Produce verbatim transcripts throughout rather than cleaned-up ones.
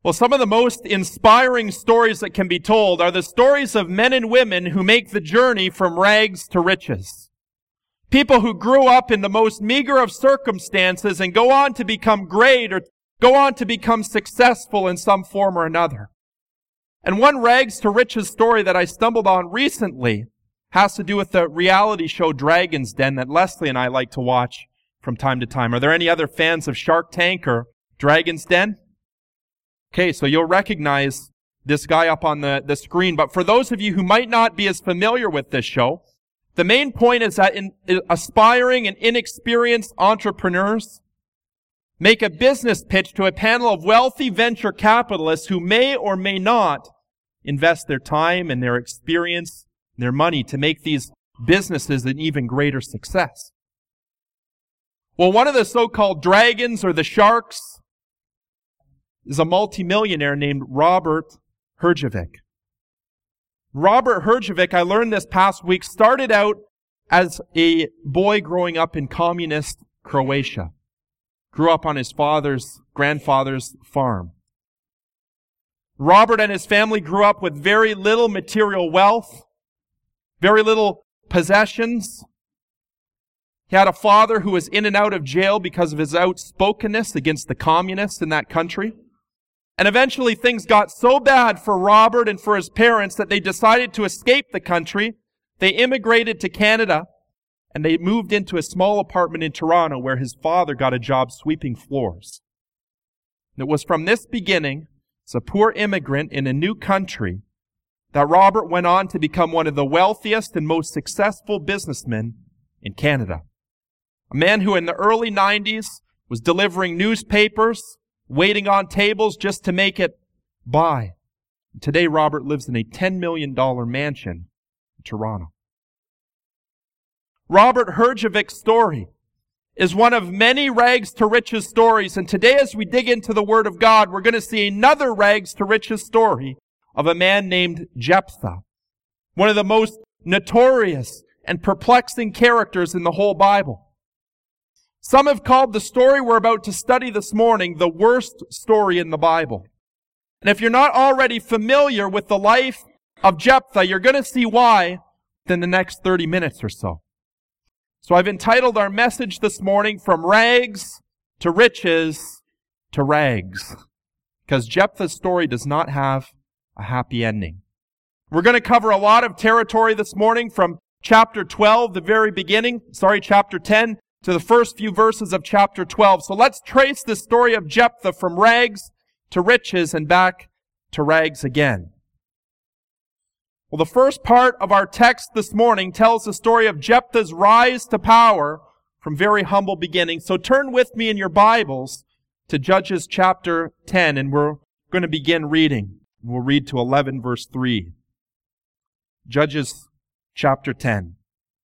Well, some of the most inspiring stories that can be told are the stories of men and women who make the journey from rags to riches. People who grew up in the most meager of circumstances and go on to become great or go on to become successful in some form or another. And one rags to riches story that I stumbled on recently has to do with the reality show Dragon's Den that Leslie and I like to watch from time to time. Are there any other fans of Shark Tank or Dragon's Den? Okay, so you'll recognize this guy up on the, the screen. But for those of you who might not be as familiar with this show, the main point is that in, in aspiring and inexperienced entrepreneurs make a business pitch to a panel of wealthy venture capitalists who may or may not invest their time and their experience and their money to make these businesses an even greater success. Well, one of the so-called dragons or the sharks is a multimillionaire named Robert Herjavec. Robert Herjavec, I learned this past week, started out as a boy growing up in communist Croatia. Grew up on his father's, grandfather's farm. Robert and his family grew up with very little material wealth, very little possessions. He had a father who was in and out of jail because of his outspokenness against the communists in that country. And eventually things got so bad for Robert and for his parents that they decided to escape the country. They immigrated to Canada and they moved into a small apartment in Toronto where his father got a job sweeping floors. And it was from this beginning, as a poor immigrant in a new country, that Robert went on to become one of the wealthiest and most successful businessmen in Canada. A man who in the early nineties was delivering newspapers, waiting on tables just to make it by. And today, Robert lives in a ten million dollars mansion in Toronto. Robert Herjavec's story is one of many rags to riches stories. And today, as we dig into the Word of God, we're going to see another rags to riches story of a man named Jephthah, one of the most notorious and perplexing characters in the whole Bible. Some have called the story we're about to study this morning the worst story in the Bible. And if you're not already familiar with the life of Jephthah, you're going to see why in the next thirty minutes or so. So I've entitled our message this morning, From Rags to Riches to Rags, because Jephthah's story does not have a happy ending. We're going to cover a lot of territory this morning from chapter twelve, the very beginning, sorry, chapter ten, to the first few verses of chapter twelve. So let's trace the story of Jephthah from rags to riches and back to rags again. Well, the first part of our text this morning tells the story of Jephthah's rise to power from very humble beginnings. So turn with me in your Bibles to Judges chapter ten, and we're going to begin reading. We'll read to eleven verse three. Judges chapter ten.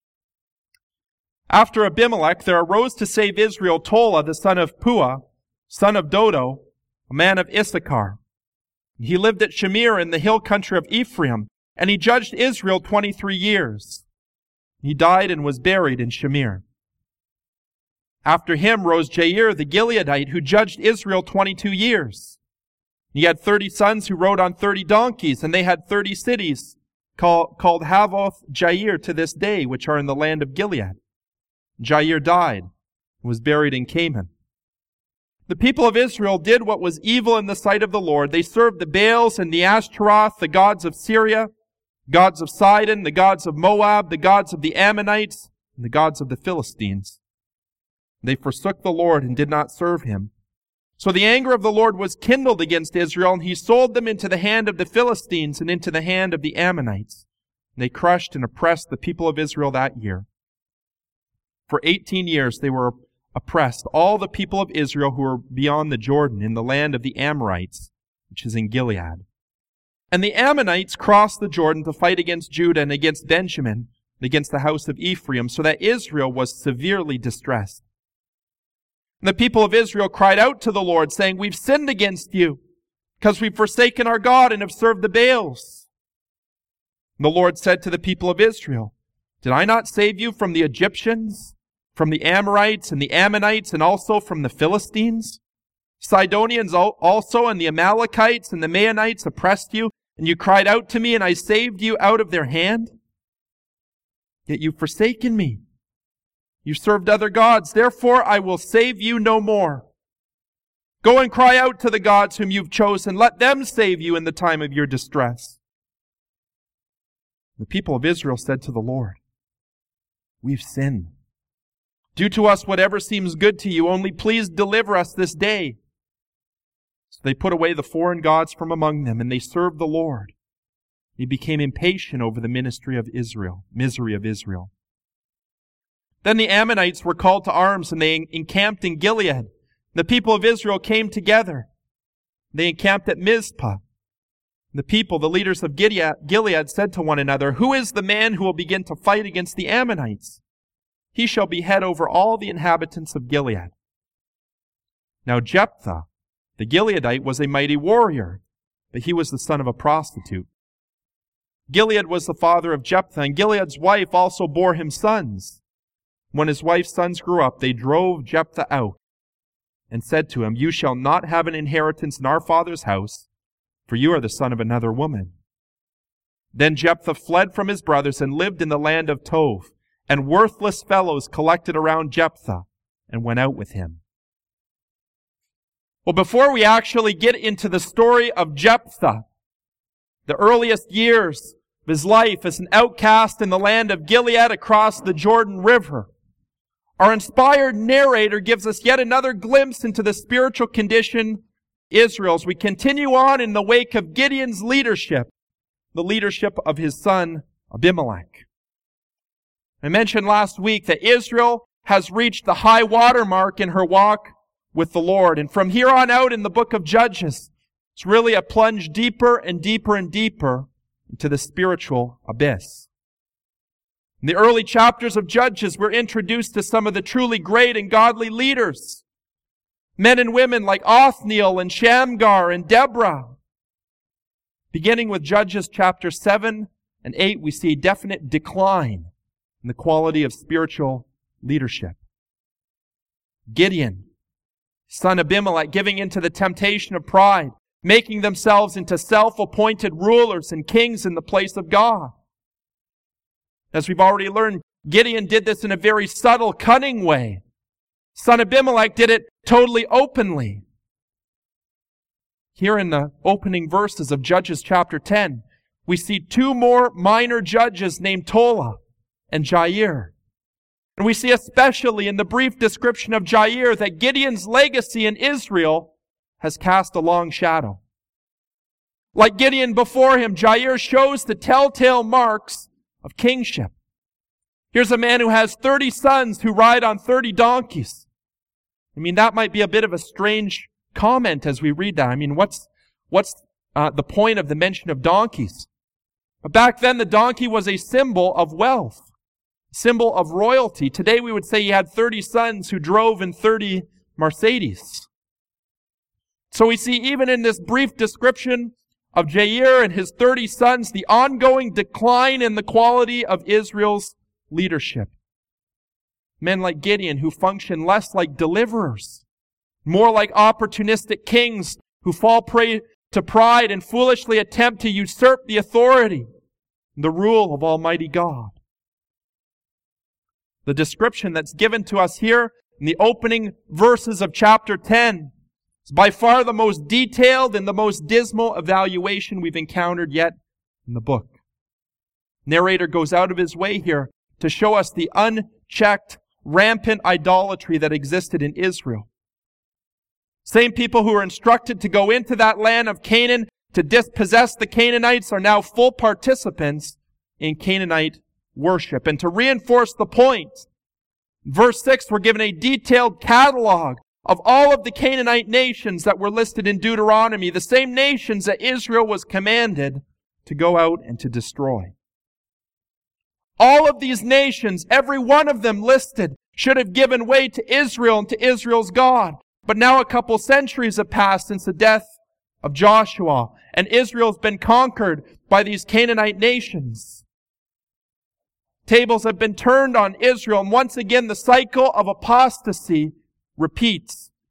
After Abimelech, there arose to save Israel Tola, the son of Puah, son of Dodo, a man of Issachar. He lived at Shamir in the hill country of Ephraim, and he judged Israel twenty-three years. He died and was buried in Shamir. After him rose Jair the Gileadite, who judged Israel twenty-two years. He had thirty sons who rode on thirty donkeys, and they had thirty cities call, called Havoth Jair to this day, which are in the land of Gilead. Jair died and was buried in Canaan. The people of Israel did what was evil in the sight of the Lord. They served the Baals and the Ashtaroth, the gods of Syria, gods of Sidon, the gods of Moab, the gods of the Ammonites, and the gods of the Philistines. They forsook the Lord and did not serve him. So the anger of the Lord was kindled against Israel, and he sold them into the hand of the Philistines and into the hand of the Ammonites. And they crushed and oppressed the people of Israel that year. For eighteen years they were oppressed, all the people of Israel who were beyond the Jordan, in the land of the Amorites, which is in Gilead. And the Ammonites crossed the Jordan to fight against Judah and against Benjamin and against the house of Ephraim, so that Israel was severely distressed. And the people of Israel cried out to the Lord, saying, "We've sinned against you, because we've forsaken our God and have served the Baals." And the Lord said to the people of Israel, "Did I not save you from the Egyptians, from the Amorites and the Ammonites, and also from the Philistines? Sidonians also and the Amalekites and the Maonites oppressed you, and you cried out to me, and I saved you out of their hand. Yet you've forsaken me. You served other gods. Therefore I will save you no more. Go and cry out to the gods whom you've chosen. Let them save you in the time of your distress. The people of Israel said to the Lord, we've sinned. Do to us whatever seems good to you. Only please deliver us this day. So they put away the foreign gods from among them, and they served the Lord. He became impatient over the ministry of Israel, misery of Israel. Then the Ammonites were called to arms, and they encamped in Gilead. The people of Israel came together. They encamped at Mizpah. The people, the leaders of Gilead, Gilead said to one another, who is the man who will begin to fight against the Ammonites? He shall be head over all the inhabitants of Gilead. Now Jephthah, the Gileadite, was a mighty warrior, but he was the son of a prostitute. Gilead was the father of Jephthah, and Gilead's wife also bore him sons. When his wife's sons grew up, they drove Jephthah out and said to him, you shall not have an inheritance in our father's house, for you are the son of another woman. Then Jephthah fled from his brothers and lived in the land of Tob, and worthless fellows collected around Jephthah and went out with him. Well, before we actually get into the story of Jephthah, the earliest years of his life as an outcast in the land of Gilead across the Jordan River, our inspired narrator gives us yet another glimpse into the spiritual condition of Israel as we continue on in the wake of Gideon's leadership, the leadership of his son Abimelech. I mentioned last week that Israel has reached the high water mark in her walk with the Lord. And from here on out in the book of Judges, it's really a plunge deeper and deeper and deeper into the spiritual abyss. In the early chapters of Judges, we're introduced to some of the truly great and godly leaders. Men and women like Othniel and Shamgar and Deborah. Beginning with Judges chapter seven and eight, we see a definite decline in the quality of spiritual leadership. Gideon, son of Abimelech, giving into the temptation of pride, making themselves into self-appointed rulers and kings in the place of God. As we've already learned, Gideon did this in a very subtle, cunning way. Son Abimelech did it totally openly. Here in the opening verses of Judges chapter ten, we see two more minor judges named Tola and Jair. And we see especially in the brief description of Jair that Gideon's legacy in Israel has cast a long shadow. Like Gideon before him, Jair shows the telltale marks of kingship. Here's a man who has thirty sons who ride on thirty donkeys. I mean, that might be a bit of a strange comment as we read that. I mean, what's what's uh, the point of the mention of donkeys? But back then, the donkey was a symbol of wealth, symbol of royalty. Today, we would say he had thirty sons who drove in thirty Mercedes. So we see even in this brief description of Jair and his thirty sons, the ongoing decline in the quality of Israel's leadership. Men like Gideon who function less like deliverers, more like opportunistic kings who fall prey to pride and foolishly attempt to usurp the authority and the rule of Almighty God. The description that's given to us here in the opening verses of chapter ten is by far the most detailed and the most dismal evaluation we've encountered yet in the book. Narrator goes out of his way here to show us the unchecked, rampant idolatry that existed in Israel. Same people who were instructed to go into that land of Canaan to dispossess the Canaanites are now full participants in Canaanite worship. And to reinforce the point, in verse six, we're given a detailed catalog of all of the Canaanite nations that were listed in Deuteronomy, the same nations that Israel was commanded to go out and to destroy. All of these nations, every one of them listed, should have given way to Israel and to Israel's God. But now a couple centuries have passed since the death of Joshua, and Israel's been conquered by these Canaanite nations. Tables have been turned on Israel, and once again the cycle of apostasy repeats.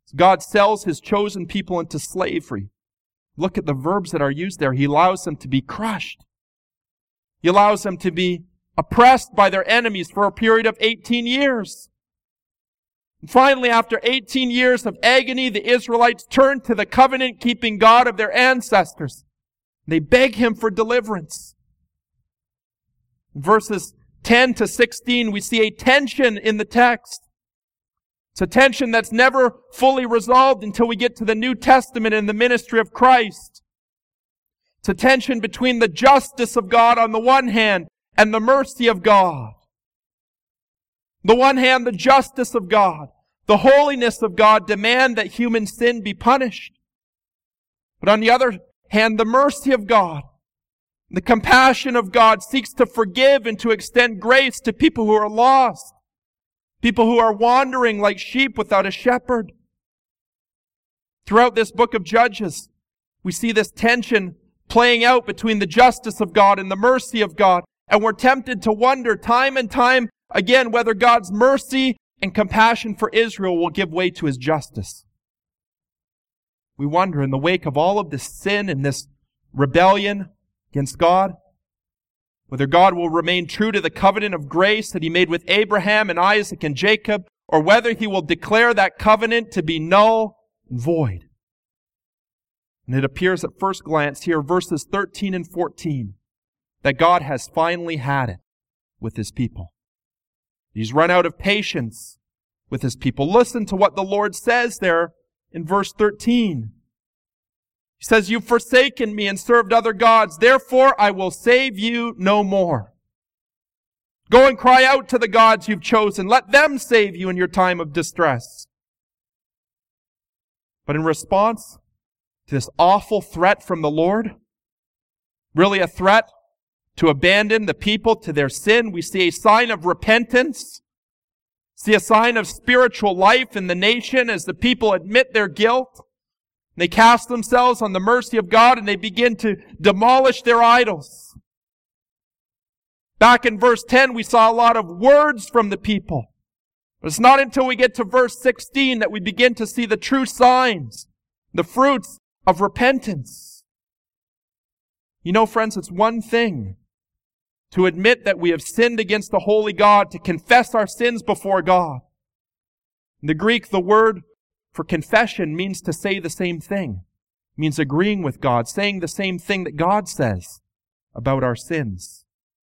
God sells His chosen people into slavery. Look at the verbs that are used there. He allows them to be crushed. He allows them to be oppressed by their enemies for a period of eighteen years. And finally, after eighteen years of agony, the Israelites turn to the covenant-keeping God of their ancestors. They beg Him for deliverance. In verses ten to sixteen, we see a tension in the text. It's a tension that's never fully resolved until we get to the New Testament and the ministry of Christ. It's a tension between the justice of God on the one hand and the mercy of God. On the one hand, the justice of God, the holiness of God demand that human sin be punished. But on the other hand, the mercy of God, the compassion of God seeks to forgive and to extend grace to people who are lost. People who are wandering like sheep without a shepherd. Throughout this book of Judges, we see this tension playing out between the justice of God and the mercy of God. And we're tempted to wonder time and time again whether God's mercy and compassion for Israel will give way to His justice. We wonder in the wake of all of this sin and this rebellion against God, whether God will remain true to the covenant of grace that He made with Abraham and Isaac and Jacob, or whether He will declare that covenant to be null and void. And it appears at first glance here, verses thirteen and fourteen, that God has finally had it with His people. He's run out of patience with His people. Listen to what the Lord says there in verse thirteen. He says, "You've forsaken me and served other gods. Therefore, I will save you no more. Go and cry out to the gods you've chosen. Let them save you in your time of distress." But in response to this awful threat from the Lord, really a threat to abandon the people to their sin, we see a sign of repentance, see a sign of spiritual life in the nation as the people admit their guilt. They cast themselves on the mercy of God and they begin to demolish their idols. Back in verse ten, we saw a lot of words from the people. But it's not until we get to verse sixteen that we begin to see the true signs, the fruits of repentance. You know, friends, it's one thing to admit that we have sinned against the holy God, to confess our sins before God. In the Greek, the word for confession means to say the same thing. It means agreeing with God, saying the same thing that God says about our sins.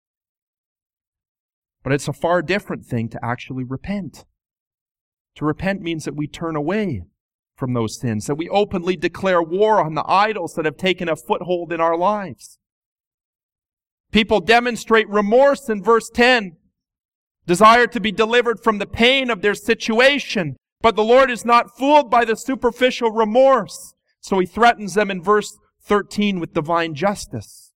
But it's a far different thing to actually repent. To repent means that we turn away from those sins, that we openly declare war on the idols that have taken a foothold in our lives. People demonstrate remorse in verse ten, desire to be delivered from the pain of their situation. But the Lord is not fooled by the superficial remorse. So He threatens them in verse thirteen with divine justice.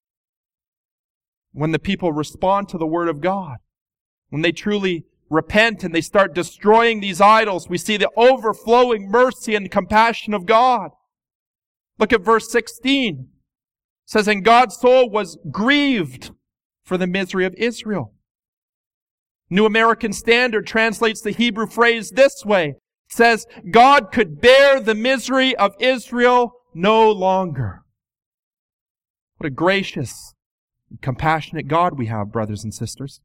When the people respond to the Word of God, when they truly repent and they start destroying these idols, we see the overflowing mercy and compassion of God. Look at verse sixteen. It says, "And God's soul was grieved for the misery of Israel." New American Standard translates the Hebrew phrase this way. It says, God could bear the misery of Israel no longer. What a gracious and compassionate God we have, brothers and sisters.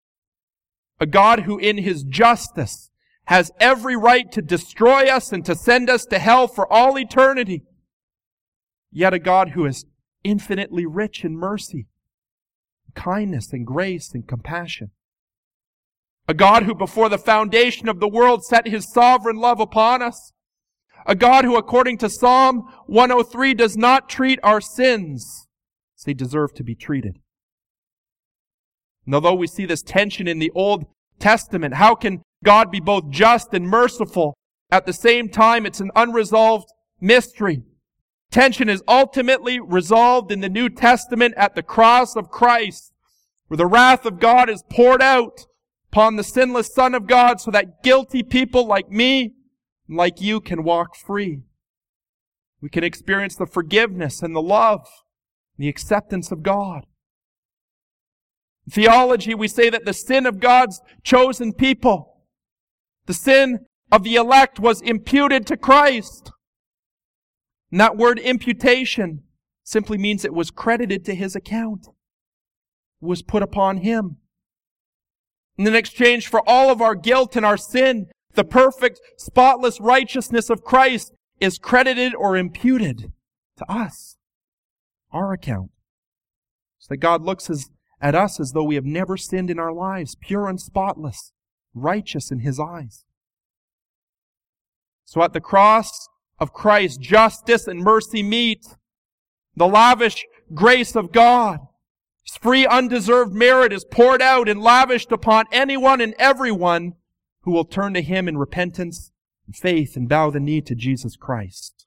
A God who in His justice has every right to destroy us and to send us to hell for all eternity. Yet a God who is infinitely rich in mercy, kindness and grace and compassion. A God who before the foundation of the world set His sovereign love upon us. A God who, according to Psalm one oh three, does not treat our sins as they deserve to be treated. And although we see this tension in the Old Testament, how can God be both just and merciful? At the same time, it's an unresolved mystery. Tension is ultimately resolved in the New Testament at the cross of Christ, where the wrath of God is poured out upon the sinless Son of God so that guilty people like me and like you can walk free. We can experience the forgiveness and the love, the acceptance of God. In theology, we say that the sin of God's chosen people, the sin of the elect was imputed to Christ. And that word imputation simply means it was credited to His account. It was put upon Him. And in exchange for all of our guilt and our sin, the perfect, spotless righteousness of Christ is credited or imputed to us, our account. So that God looks as, at us as though we have never sinned in our lives, pure and spotless, righteous in His eyes. So at the cross of Christ, justice and mercy meet. The lavish grace of God, His free undeserved merit is poured out and lavished upon anyone and everyone who will turn to Him in repentance and faith and bow the knee to Jesus Christ.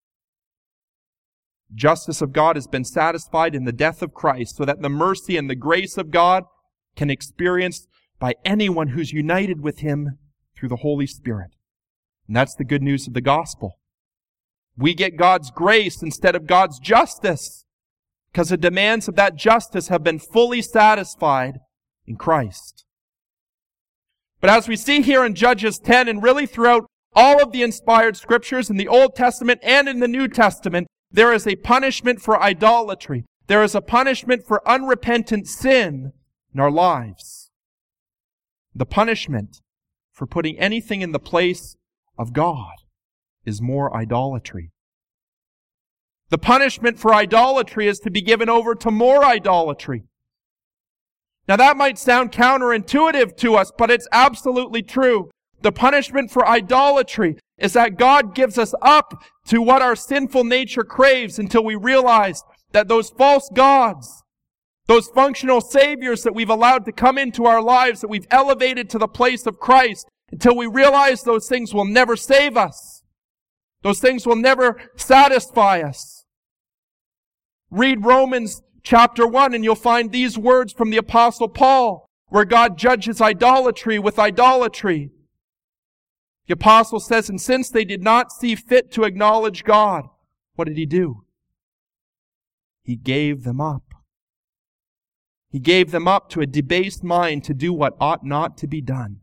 Justice of God has been satisfied in the death of Christ, so that the mercy and the grace of God can be experienced by anyone who's united with Him through the Holy Spirit. And that's the good news of the gospel. We get God's grace instead of God's justice, because the demands of that justice have been fully satisfied in Christ. But as we see here in Judges ten, and really throughout all of the inspired scriptures in the Old Testament and in the New Testament, there is a punishment for idolatry. There is a punishment for unrepentant sin in our lives. The punishment for putting anything in the place of God is more idolatry. The punishment for idolatry is to be given over to more idolatry. Now that might sound counterintuitive to us, but it's absolutely true. The punishment for idolatry is that God gives us up to what our sinful nature craves until we realize that those false gods, those functional saviors that we've allowed to come into our lives, that we've elevated to the place of Christ, until we realize those things will never save us. Those things will never satisfy us. Read Romans chapter one and you'll find these words from the Apostle Paul, where God judges idolatry with idolatry. The Apostle says, and since they did not see fit to acknowledge God, what did He do? He gave them up. He gave them up to a debased mind to do what ought not to be done.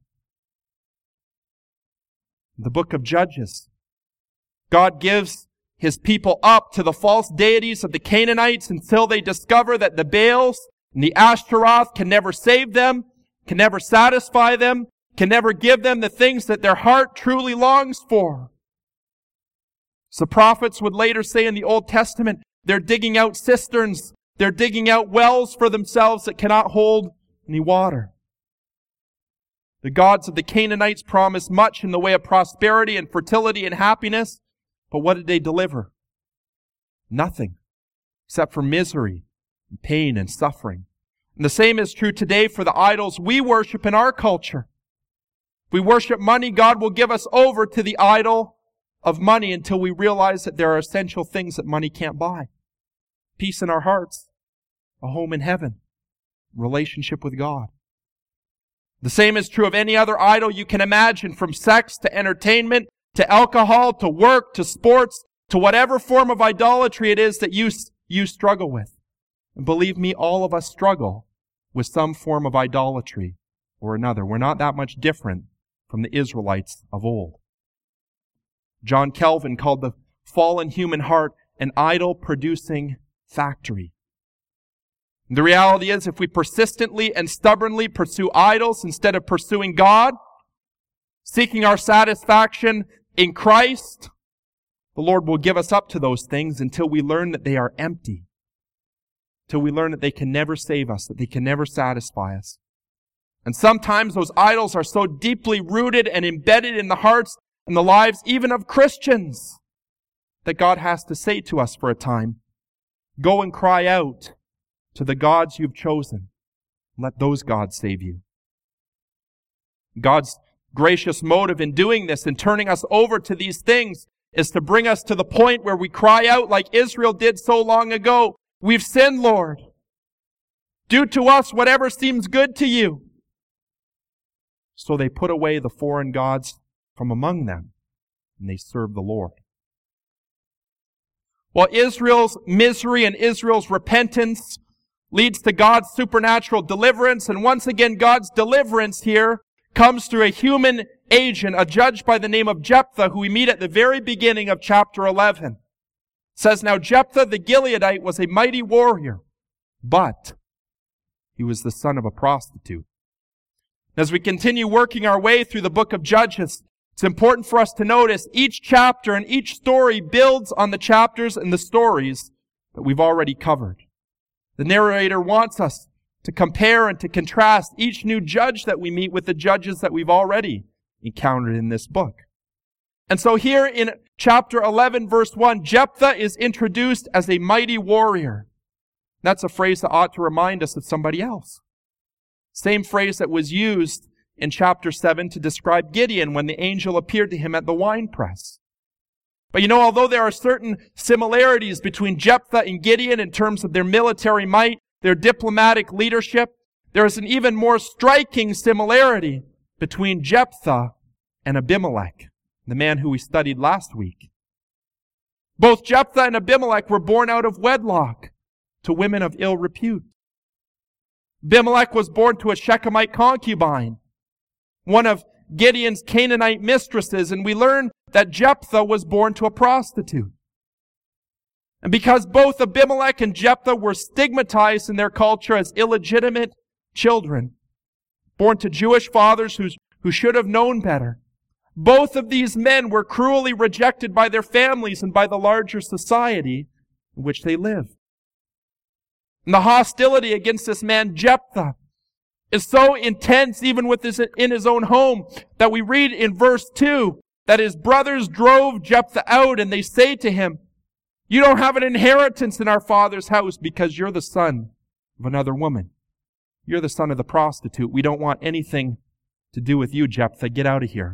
The book of Judges, God gives His people up to the false deities of the Canaanites until they discover that the Baals and the Ashtaroth can never save them, can never satisfy them, can never give them the things that their heart truly longs for. So prophets would later say in the Old Testament, they're digging out cisterns, they're digging out wells for themselves that cannot hold any water. The gods of the Canaanites promised much in the way of prosperity and fertility and happiness, but what did they deliver? Nothing, except for misery and pain and suffering. And the same is true today for the idols we worship in our culture. If we worship money, God will give us over to the idol of money until we realize that there are essential things that money can't buy. Peace in our hearts, a home in heaven, relationship with God. The same is true of any other idol you can imagine, from sex to entertainment, to alcohol, to work, to sports, to whatever form of idolatry it is that you, you struggle with. And believe me, all of us struggle with some form of idolatry or another. We're not that much different from the Israelites of old. John Calvin called the fallen human heart an idol-producing factory. The reality is, if we persistently and stubbornly pursue idols instead of pursuing God, seeking our satisfaction in Christ, the Lord will give us up to those things until we learn that they are empty. Until we learn that they can never save us, that they can never satisfy us. And sometimes those idols are so deeply rooted and embedded in the hearts and the lives even of Christians that God has to say to us for a time, go and cry out to the gods you've chosen. Let those gods save you. God's gracious motive in doing this and turning us over to these things is to bring us to the point where we cry out like Israel did so long ago. We've sinned, Lord. Do to us whatever seems good to you. So they put away the foreign gods from among them, and they served the Lord. While Israel's misery and Israel's repentance leads to God's supernatural deliverance, and once again God's deliverance here comes through a human agent, a judge by the name of Jephthah, who we meet at the very beginning of chapter eleven. It says, "Now Jephthah the Gileadite was a mighty warrior, but he was the son of a prostitute." As we continue working our way through the book of Judges, it's important for us to notice each chapter and each story builds on the chapters and the stories that we've already covered. The narrator wants us to compare and to contrast each new judge that we meet with the judges that we've already encountered in this book. And so here in chapter eleven, verse one, Jephthah is introduced as a mighty warrior. That's a phrase that ought to remind us of somebody else. Same phrase that was used in chapter seven to describe Gideon when the angel appeared to him at the winepress. But you know, although there are certain similarities between Jephthah and Gideon in terms of their military might, their diplomatic leadership, there is an even more striking similarity between Jephthah and Abimelech, the man who we studied last week. Both Jephthah and Abimelech were born out of wedlock to women of ill repute. Abimelech was born to a Shechemite concubine, one of Gideon's Canaanite mistresses, and we learn that Jephthah was born to a prostitute. And because both Abimelech and Jephthah were stigmatized in their culture as illegitimate children, born to Jewish fathers who, who should have known better, both of these men were cruelly rejected by their families and by the larger society in which they lived. And the hostility against this man Jephthah is so intense, even with this in his own home, that we read in verse two that his brothers drove Jephthah out, and they say to him, "You don't have an inheritance in our father's house because you're the son of another woman. You're the son of the prostitute. We don't want anything to do with you, Jephthah. Get out of here."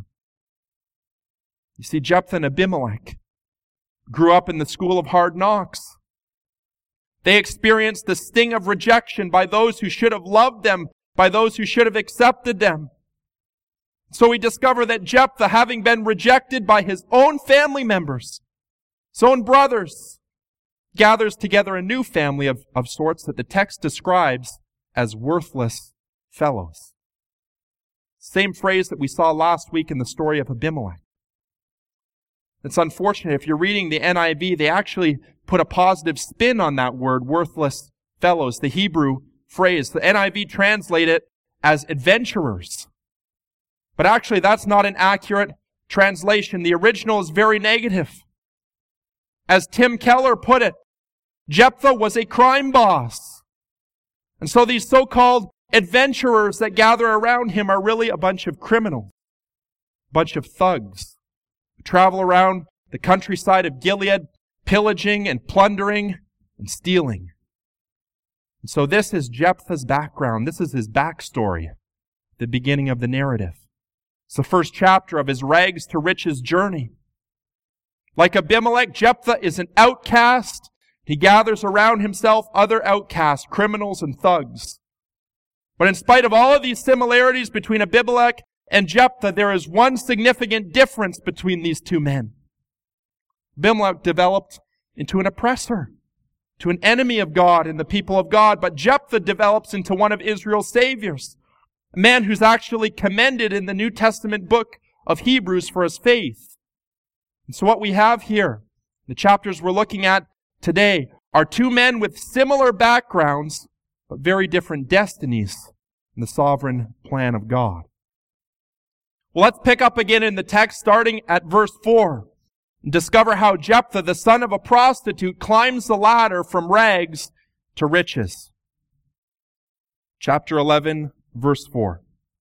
You see, Jephthah and Abimelech grew up in the school of hard knocks. They experienced the sting of rejection by those who should have loved them, by those who should have accepted them. So we discover that Jephthah, having been rejected by his own family members, his own brothers, gathers together a new family of, of sorts that the text describes as worthless fellows. Same phrase that we saw last week in the story of Abimelech. It's unfortunate, if you're reading the N I V, they actually put a positive spin on that word, worthless fellows, the Hebrew phrase. The N I V translate it as adventurers. But actually, that's not an accurate translation. The original is very negative. As Tim Keller put it, Jephthah was a crime boss. And so these so-called adventurers that gather around him are really a bunch of criminals, a bunch of thugs, who travel around the countryside of Gilead, pillaging and plundering and stealing. And so this is Jephthah's background. This is his backstory, the beginning of the narrative. It's the first chapter of his rags to riches journey. Like Abimelech, Jephthah is an outcast. He gathers around himself other outcasts, criminals and thugs. But in spite of all of these similarities between Abimelech and Jephthah, there is one significant difference between these two men. Abimelech developed into an oppressor, to an enemy of God and the people of God, but Jephthah develops into one of Israel's saviors, a man who's actually commended in the New Testament book of Hebrews for his faith. And so what we have here, the chapters we're looking at today, are two men with similar backgrounds, but very different destinies in the sovereign plan of God. Well, let's pick up again in the text, starting at verse four, and discover how Jephthah, the son of a prostitute, climbs the ladder from rags to riches. Chapter eleven, verse four.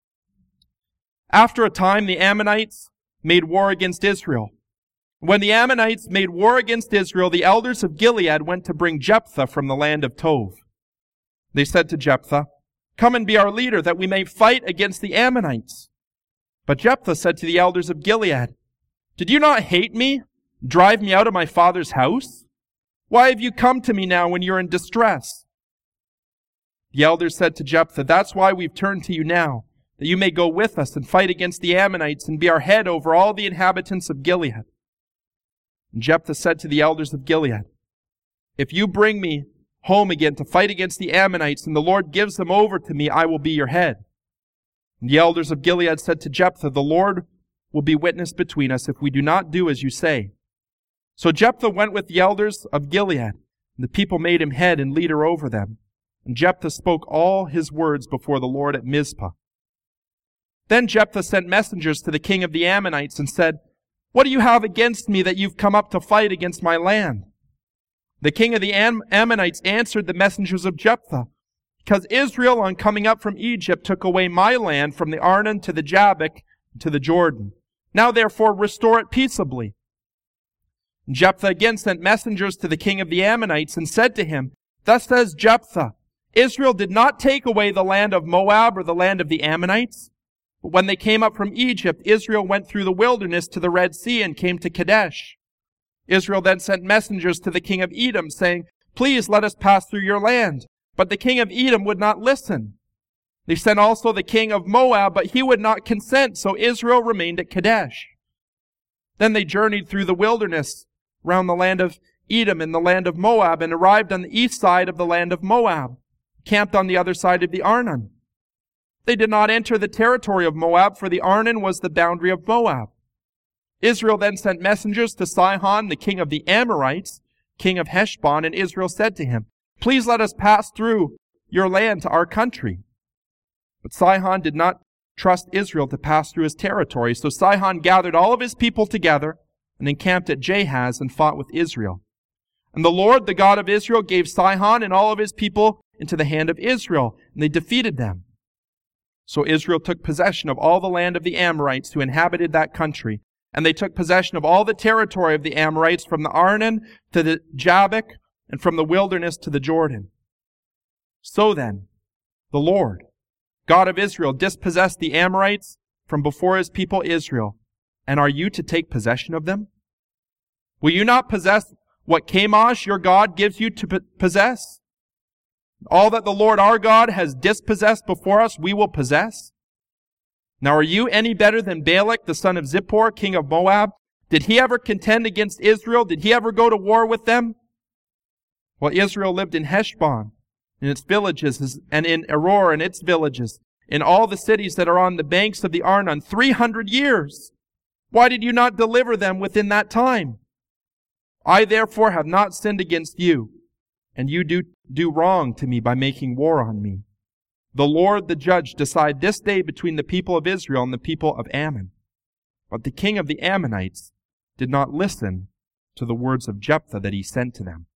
After a time, the Ammonites made war against Israel. When the Ammonites made war against Israel, the elders of Gilead went to bring Jephthah from the land of Tov. They said to Jephthah, "Come and be our leader, that we may fight against the Ammonites." But Jephthah said to the elders of Gilead, "Did you not hate me, drive me out of my father's house? Why have you come to me now when you're in distress?" The elders said to Jephthah, "That's why we've turned to you now, that you may go with us and fight against the Ammonites and be our head over all the inhabitants of Gilead." And Jephthah said to the elders of Gilead, "If you bring me home again to fight against the Ammonites, and the Lord gives them over to me, I will be your head." And the elders of Gilead said to Jephthah, "The Lord will be witness between us if we do not do as you say." So Jephthah went with the elders of Gilead, and the people made him head and leader over them. And Jephthah spoke all his words before the Lord at Mizpah. Then Jephthah sent messengers to the king of the Ammonites and said, "What do you have against me that you've come up to fight against my land?" The king of the Am- Ammonites answered the messengers of Jephthah, "Because Israel, on coming up from Egypt, took away my land from the Arnon to the Jabbok and to the Jordan. Now therefore restore it peaceably." And Jephthah again sent messengers to the king of the Ammonites and said to him, "Thus says Jephthah, Israel did not take away the land of Moab or the land of the Ammonites. But when they came up from Egypt, Israel went through the wilderness to the Red Sea and came to Kadesh. Israel then sent messengers to the king of Edom, saying, 'Please let us pass through your land.' But the king of Edom would not listen. They sent also the king of Moab, but he would not consent, so Israel remained at Kadesh. Then they journeyed through the wilderness round the land of Edom and the land of Moab, and arrived on the east side of the land of Moab, camped on the other side of the Arnon. They did not enter the territory of Moab, for the Arnon was the boundary of Moab. Israel then sent messengers to Sihon, the king of the Amorites, king of Heshbon, and Israel said to him, 'Please let us pass through your land to our country.' But Sihon did not trust Israel to pass through his territory, so Sihon gathered all of his people together and encamped at Jahaz and fought with Israel. And the Lord, the God of Israel, gave Sihon and all of his people into the hand of Israel, and they defeated them. So Israel took possession of all the land of the Amorites who inhabited that country, and they took possession of all the territory of the Amorites from the Arnon to the Jabbok and from the wilderness to the Jordan. So then, the Lord, God of Israel, dispossessed the Amorites from before his people Israel. And are you to take possession of them? Will you not possess what Chemosh, your God, gives you to possess? All that the Lord our God has dispossessed before us, we will possess. Now are you any better than Balak, the son of Zippor, king of Moab? Did he ever contend against Israel? Did he ever go to war with them? Well, Israel lived in Heshbon, in its villages, and in Aroer and its villages, in all the cities that are on the banks of the Arnon, three hundred years. Why did you not deliver them within that time? I therefore have not sinned against you, and you do, do wrong to me by making war on me. The Lord, the judge, decide this day between the people of Israel and the people of Ammon." But the king of the Ammonites did not listen to the words of Jephthah that he sent to them.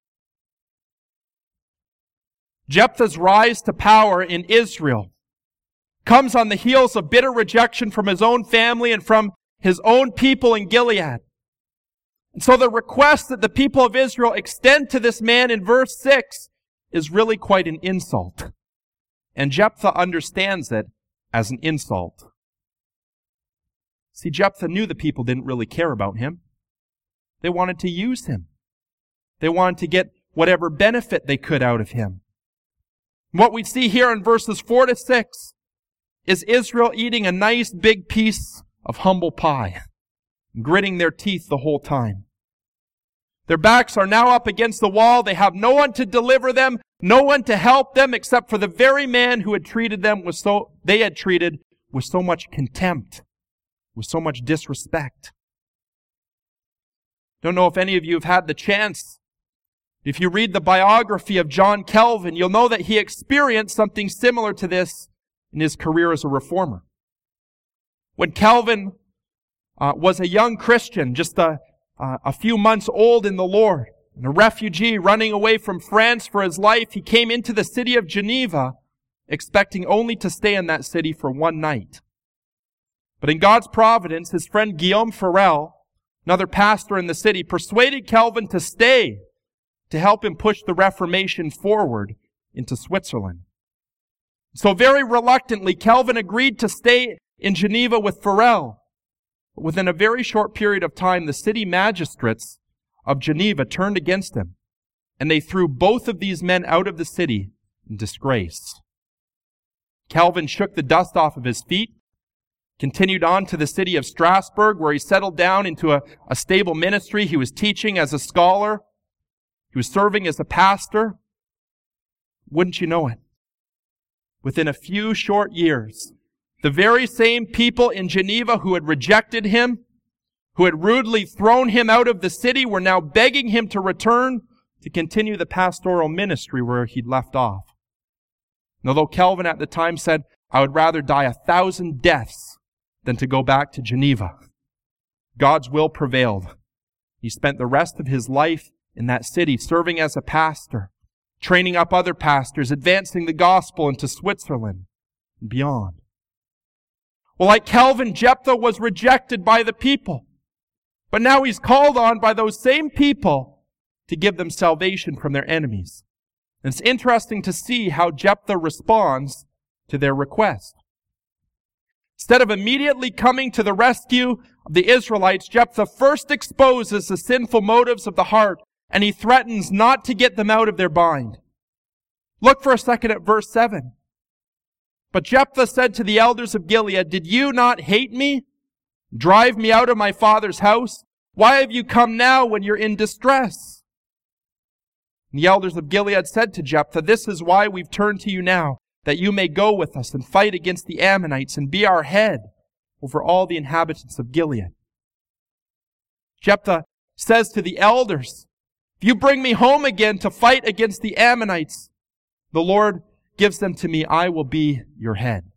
Jephthah's rise to power in Israel comes on the heels of bitter rejection from his own family and from his own people in Gilead. And so the request that the people of Israel extend to this man in verse six is really quite an insult. And Jephthah understands it as an insult. See, Jephthah knew the people didn't really care about him. They wanted to use him. They wanted to get whatever benefit they could out of him. What we see here in verses four to six is Israel eating a nice big piece of humble pie, gritting their teeth the whole time. Their backs are now up against the wall. They have no one to deliver them, no one to help them except for the very man who had treated them with so, they had treated with so much contempt, with so much disrespect. Don't know if any of you have had the chance. If you read the biography of John Calvin, you'll know that he experienced something similar to this in his career as a reformer. When Calvin uh, was a young Christian, just a, uh, a few months old in the Lord, and a refugee running away from France for his life, he came into the city of Geneva, expecting only to stay in that city for one night. But in God's providence, his friend Guillaume Farel, another pastor in the city, persuaded Calvin to stay to help him push the Reformation forward into Switzerland. So very reluctantly, Calvin agreed to stay in Geneva with Farel. But within a very short period of time, the city magistrates of Geneva turned against him, and they threw both of these men out of the city in disgrace. Calvin shook the dust off of his feet, continued on to the city of Strasbourg, where he settled down into a, a stable ministry. He was teaching as a scholar. He was serving as a pastor. Wouldn't you know it? Within a few short years, The very same people in Geneva who had rejected him, who had rudely thrown him out of the city, were now begging him to return to continue the pastoral ministry where he'd left off. And although Calvin at the time said, "I would rather die a thousand deaths than to go back to Geneva," God's will prevailed. He spent the rest of his life in that city, serving as a pastor, training up other pastors, advancing the gospel into Switzerland and beyond. Well, like Calvin, Jephthah was rejected by the people. But now he's called on by those same people to give them salvation from their enemies. And it's interesting to see how Jephthah responds to their request. Instead of immediately coming to the rescue of the Israelites, Jephthah first exposes the sinful motives of the heart, and he threatens not to get them out of their bind. Look for a second at verse seven. But Jephthah said to the elders of Gilead, "Did you not hate me? Drive me out of my father's house? Why have you come now when you're in distress?" And the elders of Gilead said to Jephthah, "This is why we've turned to you now, that you may go with us and fight against the Ammonites and be our head over all the inhabitants of Gilead." Jephthah says to the elders, "If you bring me home again to fight against the Ammonites, the Lord gives them to me, I will be your head."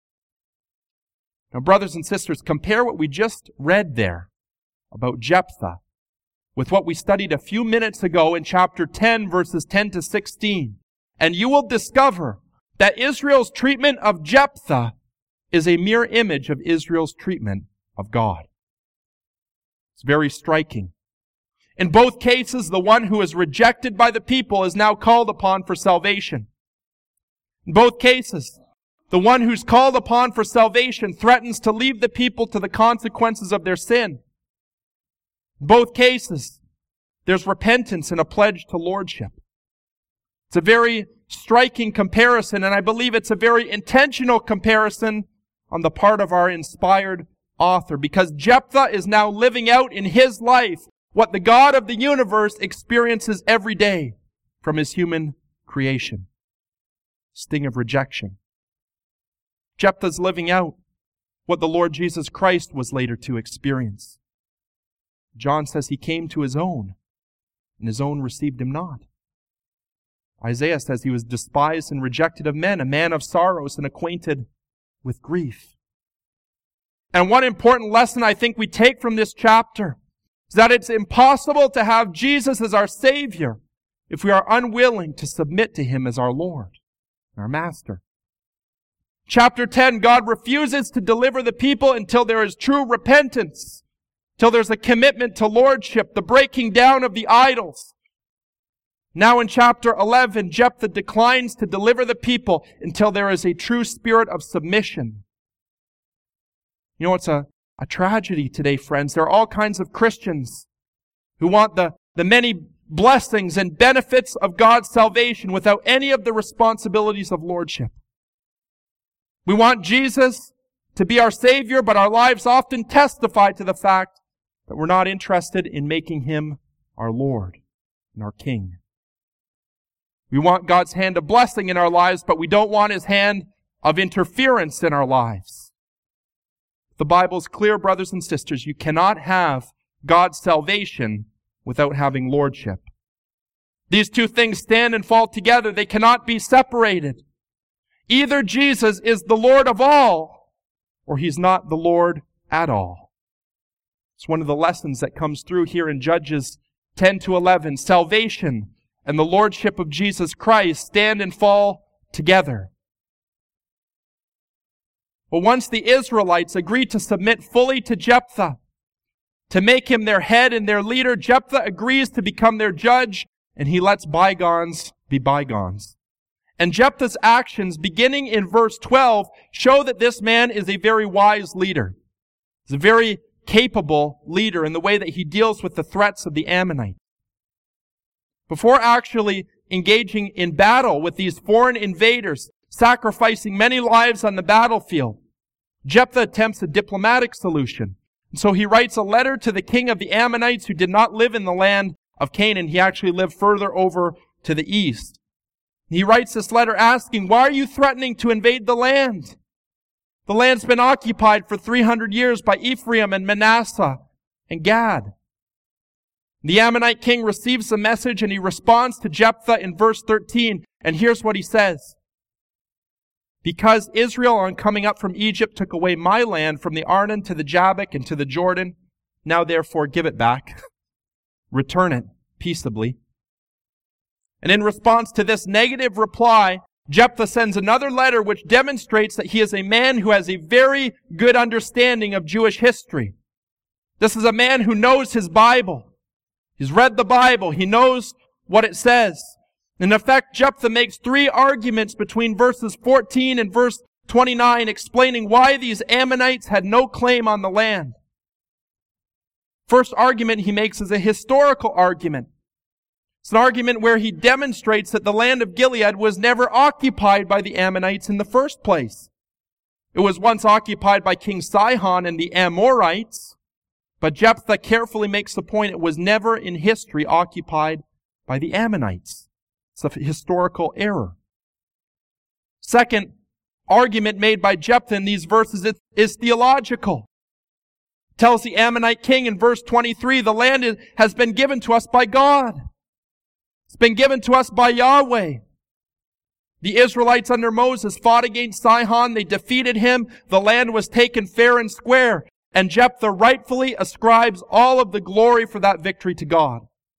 Now, brothers and sisters, compare what we just read there about Jephthah with what we studied a few minutes ago in chapter ten, verses ten to sixteen, and you will discover that Israel's treatment of Jephthah is a mere image of Israel's treatment of God. It's very striking. In both cases, the one who is rejected by the people is now called upon for salvation. In both cases, the one who's called upon for salvation threatens to leave the people to the consequences of their sin. In both cases, there's repentance and a pledge to lordship. It's a very striking comparison, and I believe it's a very intentional comparison on the part of our inspired author, because Jephthah is now living out in his life what the God of the universe experiences every day from his human creation. Sting of rejection. Jephthah's living out what the Lord Jesus Christ was later to experience. John says he came to his own, and his own received him not. Isaiah says he was despised and rejected of men, a man of sorrows and acquainted with grief. And one important lesson I think we take from this chapter is that it's impossible to have Jesus as our Savior if we are unwilling to submit to Him as our Lord, our Master. Chapter ten, God refuses to deliver the people until there is true repentance, till there's a commitment to lordship, the breaking down of the idols. Now in chapter eleven, Jephthah declines to deliver the people until there is a true spirit of submission. You know, it's a, a tragedy today, friends. There are all kinds of Christians who want the, the many blessings and benefits of God's salvation without any of the responsibilities of lordship. We want Jesus to be our Savior, but our lives often testify to the fact that we're not interested in making Him our Lord and our King. We want God's hand of blessing in our lives, but we don't want His hand of interference in our lives. The Bible's clear, brothers and sisters. You cannot have God's salvation without having lordship. These two things stand and fall together. They cannot be separated. Either Jesus is the Lord of all, or He's not the Lord at all. It's one of the lessons that comes through here in Judges ten to eleven. Salvation and the lordship of Jesus Christ stand and fall together. But once the Israelites agreed to submit fully to Jephthah, to make him their head and their leader, Jephthah agrees to become their judge, and he lets bygones be bygones. And Jephthah's actions, beginning in verse twelve, show that this man is a very wise leader. He's a very capable leader in the way that he deals with the threats of the Ammonites. Before actually engaging in battle with these foreign invaders, sacrificing many lives on the battlefield, Jephthah attempts a diplomatic solution. And so he writes a letter to the king of the Ammonites who did not live in the land of Canaan. He actually lived further over to the east. He writes this letter asking, "Why are you threatening to invade the land? The land's been occupied for three hundred years by Ephraim and Manasseh and Gad. The Ammonite king receives the message and he responds to Jephthah in verse thirteen. And here's what he says. Because Israel, on coming up from Egypt, took away my land from the Arnon to the Jabbok and to the Jordan, now therefore give it back. Return it peaceably. And in response to this negative reply, Jephthah sends another letter which demonstrates that he is a man who has a very good understanding of Jewish history. This is a man who knows his Bible. He's read the Bible. He knows what it says. In effect, Jephthah makes three arguments between verses fourteen and verse twenty-nine, explaining why these Ammonites had no claim on the land. First argument he makes is a historical argument. It's an argument where he demonstrates that the land of Gilead was never occupied by the Ammonites in the first place. It was once occupied by King Sihon and the Amorites, but Jephthah carefully makes the point it was never in history occupied by the Ammonites. It's a historical error. Second argument made by Jephthah in these verses is, is theological. It tells the Ammonite king in verse twenty-three, the land is, has been given to us by God. It's been given to us by Yahweh. The Israelites under Moses fought against Sihon. They defeated him. The land was taken fair and square. And Jephthah rightfully ascribes all of the glory for that victory to God.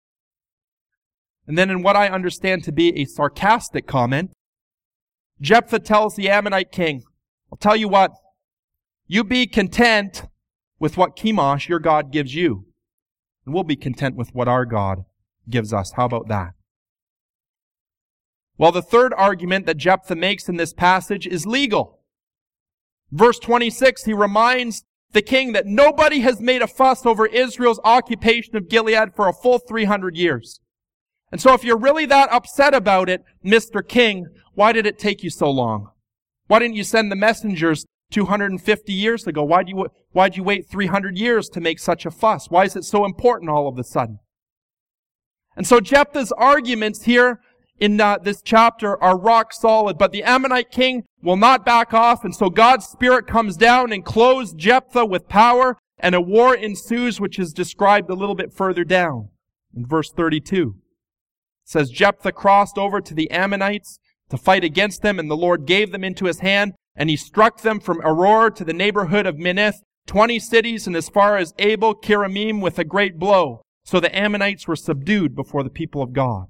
And then in what I understand to be a sarcastic comment, Jephthah tells the Ammonite king, I'll tell you what, you be content with what Chemosh, your God, gives you. And we'll be content with what our God gives us. How about that? Well, the third argument that Jephthah makes in this passage is legal. Verse twenty-six, he reminds the king that nobody has made a fuss over Israel's occupation of Gilead for a full three hundred years. And so if you're really that upset about it, Mister King, why did it take you so long? Why didn't you send the messengers two hundred fifty years ago? Why do you, why'd you wait three hundred years to make such a fuss? Why is it so important all of a sudden? And so Jephthah's arguments here in uh, this chapter are rock solid, but the Ammonite king will not back off, and so God's Spirit comes down and clothes Jephthah with power, and a war ensues, which is described a little bit further down in verse thirty-two. It says, Jephthah crossed over to the Ammonites to fight against them, and the Lord gave them into his hand, and he struck them from Aroer to the neighborhood of Minnith, twenty cities, and as far as Abel Kiramim with a great blow. So the Ammonites were subdued before the people of God.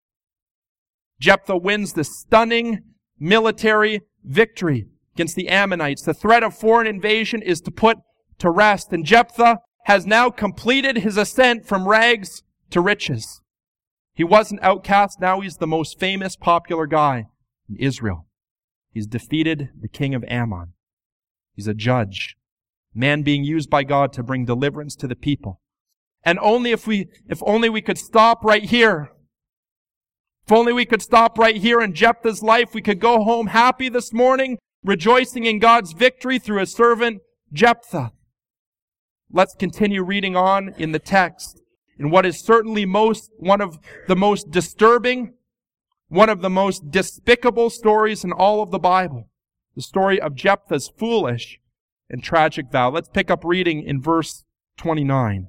Jephthah wins the stunning military victory against the Ammonites. The threat of foreign invasion is to put to rest, and Jephthah has now completed his ascent from rags to riches. He was an outcast, now he's the most famous, popular guy in Israel. He's defeated the king of Ammon. He's a judge, man being used by God to bring deliverance to the people. And only if we, if only we could stop right here. If only we could stop right here in Jephthah's life, we could go home happy this morning, rejoicing in God's victory through his servant Jephthah. Let's continue reading on in the text, in what is certainly most, one of the most disturbing, one of the most despicable stories in all of the Bible. The story of Jephthah's foolish and tragic vow. Let's pick up reading in verse twenty-nine.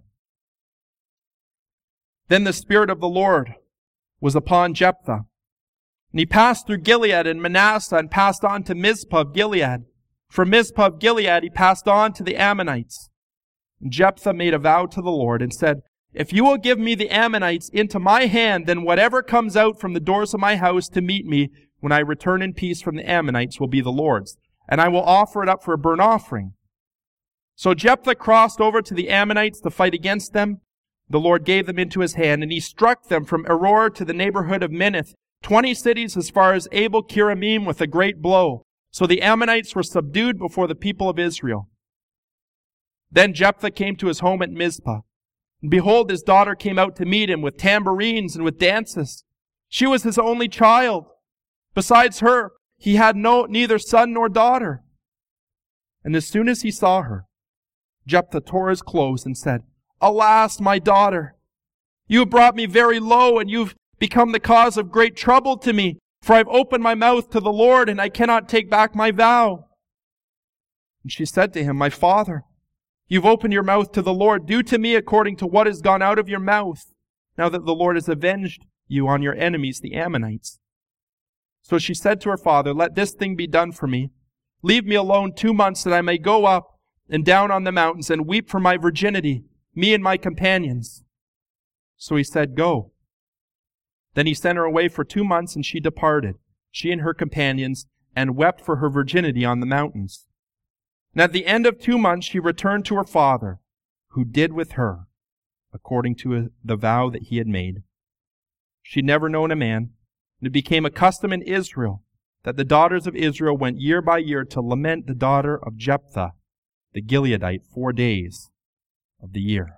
Then the Spirit of the Lord was upon Jephthah. And he passed through Gilead and Manasseh and passed on to Mizpah of Gilead. From Mizpah of Gilead he passed on to the Ammonites. And Jephthah made a vow to the Lord and said, if you will give me the Ammonites into my hand, then whatever comes out from the doors of my house to meet me when I return in peace from the Ammonites will be the Lord's. And I will offer it up for a burnt offering. So Jephthah crossed over to the Ammonites to fight against them. The Lord gave them into his hand, and he struck them from Aroer to the neighborhood of Minnith, twenty cities as far as Abel Kiramim with a great blow. So the Ammonites were subdued before the people of Israel. Then Jephthah came to his home at Mizpah. And behold, his daughter came out to meet him with tambourines and with dances. She was his only child. Besides her, he had no neither son nor daughter. And as soon as he saw her, Jephthah tore his clothes and said, Alas, my daughter, you have brought me very low, and you've become the cause of great trouble to me, for I've opened my mouth to the Lord, and I cannot take back my vow. And she said to him, My father, you've opened your mouth to the Lord. Do to me according to what has gone out of your mouth, now that the Lord has avenged you on your enemies, the Ammonites. So she said to her father, Let this thing be done for me. Leave me alone two months that I may go up and down on the mountains and weep for my virginity, me and my companions. So he said, Go. Then he sent her away for two months, and she departed, she and her companions, and wept for her virginity on the mountains. And at the end of two months she returned to her father, who did with her according to the vow that he had made. She had never known a man, and it became a custom in Israel that the daughters of Israel went year by year to lament the daughter of Jephthah, the Gileadite, four days of the year.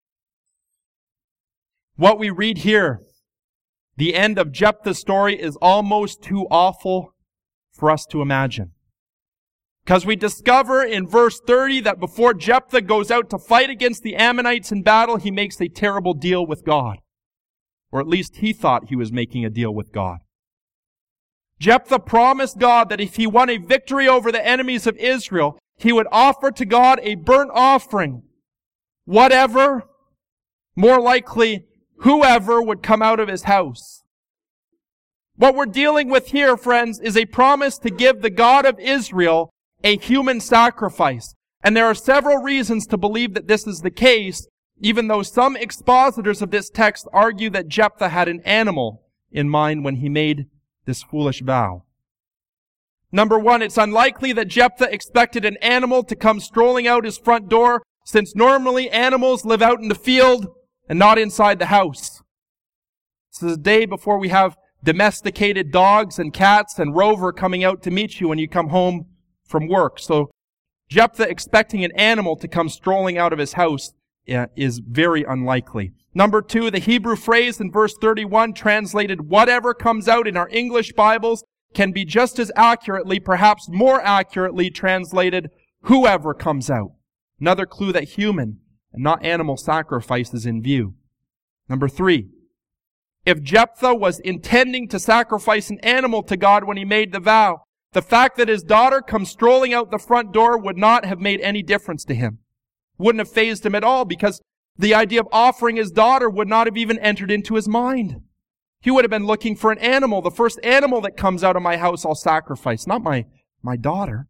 What we read here, the end of Jephthah's story, is almost too awful for us to imagine. Because we discover in verse thirty that before Jephthah goes out to fight against the Ammonites in battle, he makes a terrible deal with God. Or at least he thought he was making a deal with God. Jephthah promised God that if he won a victory over the enemies of Israel, he would offer to God a burnt offering. Whatever, more likely, whoever would come out of his house. What we're dealing with here, friends, is a promise to give the God of Israel a human sacrifice. And there are several reasons to believe that this is the case, even though some expositors of this text argue that Jephthah had an animal in mind when he made this foolish vow. Number one, it's unlikely that Jephthah expected an animal to come strolling out his front door, since normally animals live out in the field and not inside the house. This is a day before we have domesticated dogs and cats and Rover coming out to meet you when you come home from work. So Jephthah expecting an animal to come strolling out of his house is very unlikely. Number two, the Hebrew phrase in verse thirty-one, translated whatever comes out in our English Bibles, can be just as accurately, perhaps more accurately translated, whoever comes out. Another clue that human and not animal sacrifice is in view. Number three, if Jephthah was intending to sacrifice an animal to God when he made the vow, the fact that his daughter comes strolling out the front door would not have made any difference to him. Wouldn't have fazed him at all, because the idea of offering his daughter would not have even entered into his mind. He would have been looking for an animal. The first animal that comes out of my house, I'll sacrifice, not my, my daughter.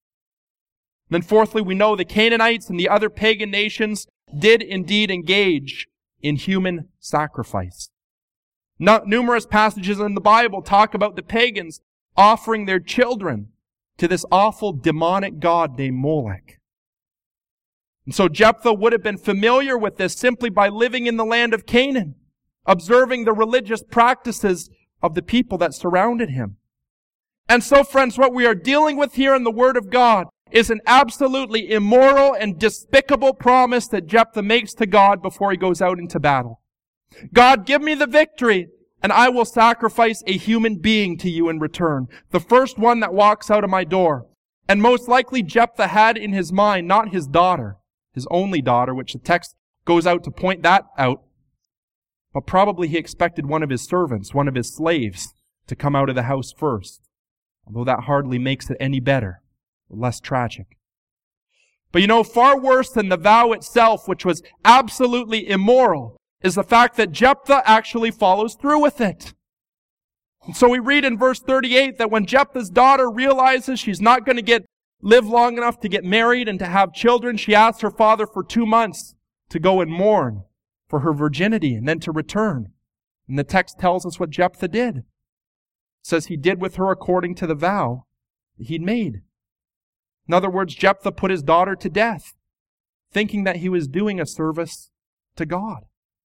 Then fourthly, we know the Canaanites and the other pagan nations did indeed engage in human sacrifice. No, numerous passages in the Bible talk about the pagans offering their children to this awful demonic god named Molech. And so Jephthah would have been familiar with this simply by living in the land of Canaan, observing the religious practices of the people that surrounded him. And so, friends, what we are dealing with here in the Word of God is an absolutely immoral and despicable promise that Jephthah makes to God before he goes out into battle. God, give me the victory, and I will sacrifice a human being to you in return, the first one that walks out of my door. And most likely Jephthah had in his mind not his daughter, his only daughter, which the text goes out to point that out, but probably he expected one of his servants, one of his slaves, to come out of the house first, although that hardly makes it any better or less tragic. But you know, far worse than the vow itself, which was absolutely immoral, is the fact that Jephthah actually follows through with it. And so we read in verse thirty-eight that when Jephthah's daughter realizes she's not going to get live long enough to get married and to have children, she asks her father for two months to go and mourn for her virginity and then to return. And the text tells us what Jephthah did. It says he did with her according to the vow that he'd made. In other words, Jephthah put his daughter to death, thinking that he was doing a service to God.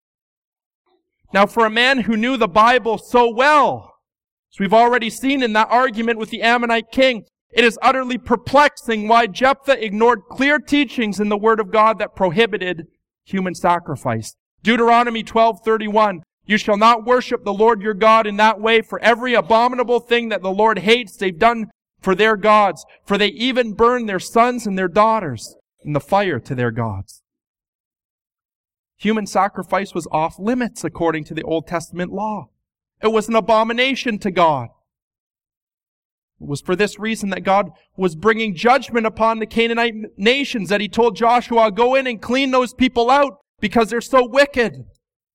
Now, for a man who knew the Bible so well, as we've already seen in that argument with the Ammonite king, it is utterly perplexing why Jephthah ignored clear teachings in the Word of God that prohibited human sacrifice. Deuteronomy twelve thirty-one, you shall not worship the Lord your God in that way, for every abominable thing that the Lord hates they've done for their gods, for they even burn their sons and their daughters in the fire to their gods. Human sacrifice was off limits according to the Old Testament law. It was an abomination to God. It was for this reason that God was bringing judgment upon the Canaanite nations, that He told Joshua, go in and clean those people out because they're so wicked. The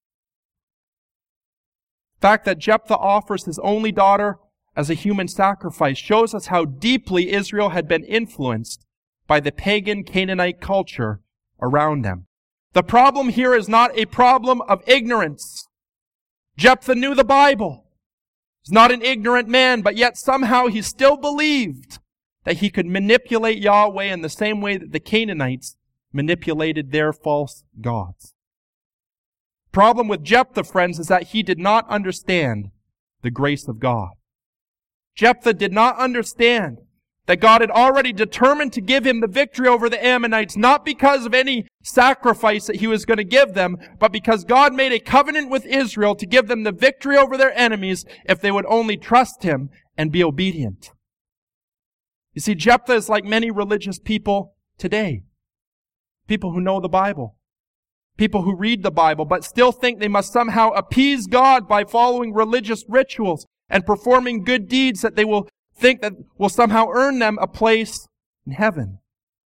fact that Jephthah offers his only daughter as a human sacrifice shows us how deeply Israel had been influenced by the pagan Canaanite culture around them. The problem here is not a problem of ignorance. Jephthah knew the Bible. He's not an ignorant man, but yet somehow he still believed that he could manipulate Yahweh in the same way that the Canaanites manipulated their false gods. Problem with Jephthah, friends, is that he did not understand the grace of God. Jephthah did not understand that God had already determined to give him the victory over the Ammonites, not because of any sacrifice that He was going to give them, but because God made a covenant with Israel to give them the victory over their enemies if they would only trust Him and be obedient. You see, Jephthah is like many religious people today. People who know the Bible. People who read the Bible, but still think they must somehow appease God by following religious rituals and performing good deeds that they will think that will somehow earn them a place in heaven.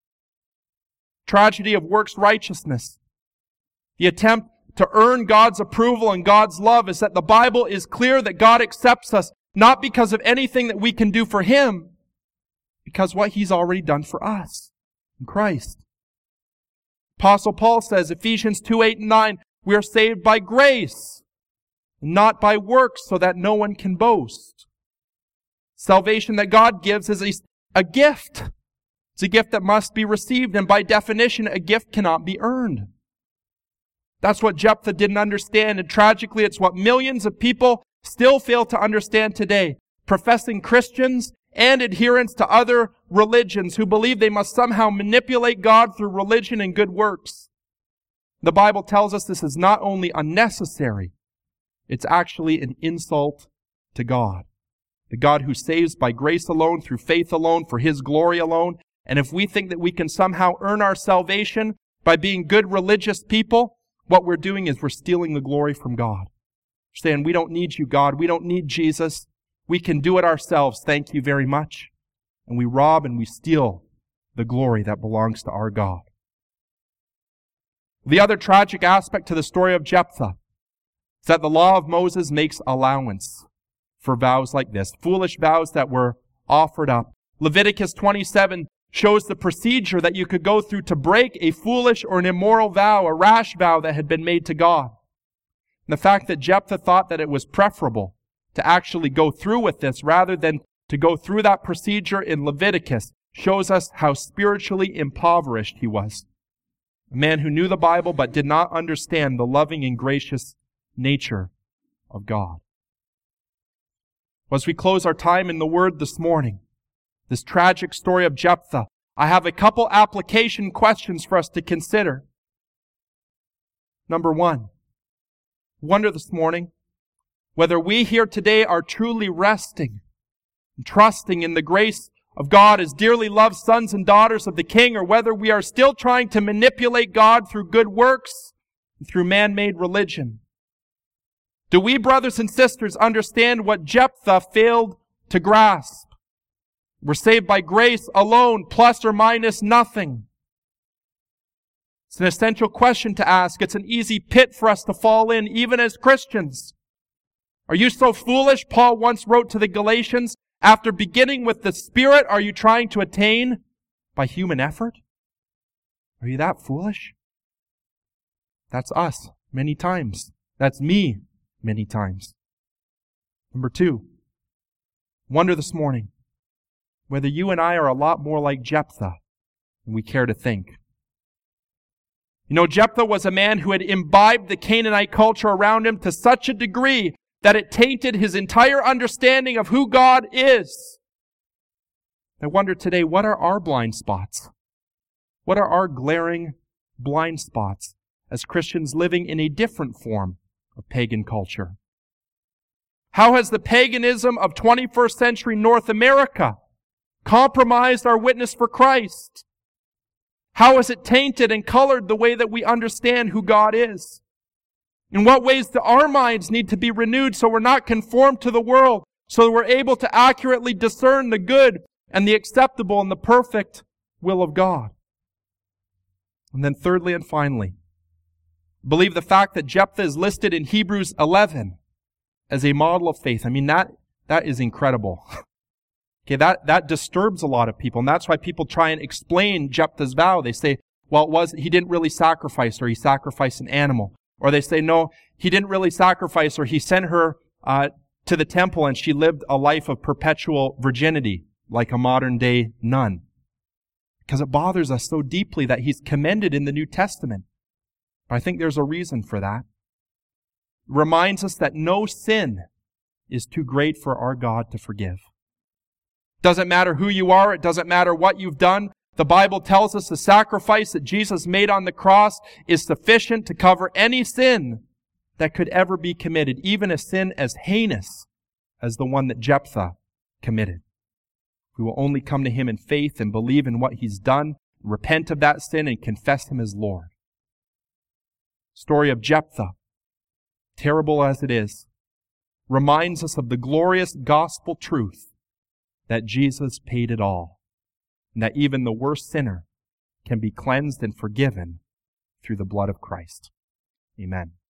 Tragedy of works righteousness. The attempt to earn God's approval and God's love is that the Bible is clear that God accepts us not because of anything that we can do for Him, because what He's already done for us in Christ. Apostle Paul says, Ephesians two, eight and nine, we are saved by grace, not by works, so that no one can boast. Salvation that God gives is a, a gift. It's a gift that must be received, and by definition, a gift cannot be earned. That's what Jephthah didn't understand, and tragically, it's what millions of people still fail to understand today. Professing Christians and adherents to other religions who believe they must somehow manipulate God through religion and good works. The Bible tells us this is not only unnecessary, it's actually an insult to God. The God who saves by grace alone, through faith alone, for His glory alone. And if we think that we can somehow earn our salvation by being good religious people, what we're doing is we're stealing the glory from God. We're saying, we don't need you, God. We don't need Jesus. We can do it ourselves. Thank you very much. And we rob and we steal the glory that belongs to our God. The other tragic aspect to the story of Jephthah is that the law of Moses makes allowance for vows like this, foolish vows that were offered up. Leviticus twenty-seven shows the procedure that you could go through to break a foolish or an immoral vow, a rash vow that had been made to God. And the fact that Jephthah thought that it was preferable to actually go through with this rather than to go through that procedure in Leviticus shows us how spiritually impoverished he was. A man who knew the Bible but did not understand the loving and gracious nature of God. As we close our time in the Word this morning, this tragic story of Jephthah, I have a couple application questions for us to consider. Number one, wonder this morning whether we here today are truly resting and trusting in the grace of God as dearly loved sons and daughters of the King, or whether we are still trying to manipulate God through good works and through man-made religion. Do we, brothers and sisters, understand what Jephthah failed to grasp? We're saved by grace alone, plus or minus nothing. It's an essential question to ask. It's an easy pit for us to fall in, even as Christians. Are you so foolish? Paul once wrote to the Galatians, after beginning with the Spirit, are you trying to attain by human effort? Are you that foolish? That's us many times. That's me many times. Number two, wonder this morning whether you and I are a lot more like Jephthah than we care to think. You know, Jephthah was a man who had imbibed the Canaanite culture around him to such a degree that it tainted his entire understanding of who God is. I wonder today, what are our blind spots? What are our glaring blind spots as Christians living in a different form of pagan culture? How has the paganism of twenty-first century North America compromised our witness for Christ? How has it tainted and colored the way that we understand who God is? In what ways do our minds need to be renewed so we're not conformed to the world, so that we're able to accurately discern the good and the acceptable and the perfect will of God. And then thirdly and finally, I believe the fact that Jephthah is listed in Hebrews eleven as a model of faith. I mean, that that is incredible. Okay, that, that disturbs a lot of people, and that's why people try and explain Jephthah's vow. They say, well, it was, he didn't really sacrifice, or he sacrificed an animal. Or they say, no, he didn't really sacrifice, or he sent her uh, to the temple and she lived a life of perpetual virginity, like a modern day nun. Because it bothers us so deeply that he's commended in the New Testament. But I think there's a reason for that. It reminds us that no sin is too great for our God to forgive. Doesn't matter who you are. It doesn't matter what you've done. The Bible tells us the sacrifice that Jesus made on the cross is sufficient to cover any sin that could ever be committed, even a sin as heinous as the one that Jephthah committed. We will only come to him in faith and believe in what he's done, repent of that sin, and confess him as Lord. Story of Jephthah, terrible as it is, reminds us of the glorious gospel truth that Jesus paid it all, and that even the worst sinner can be cleansed and forgiven through the blood of Christ. Amen.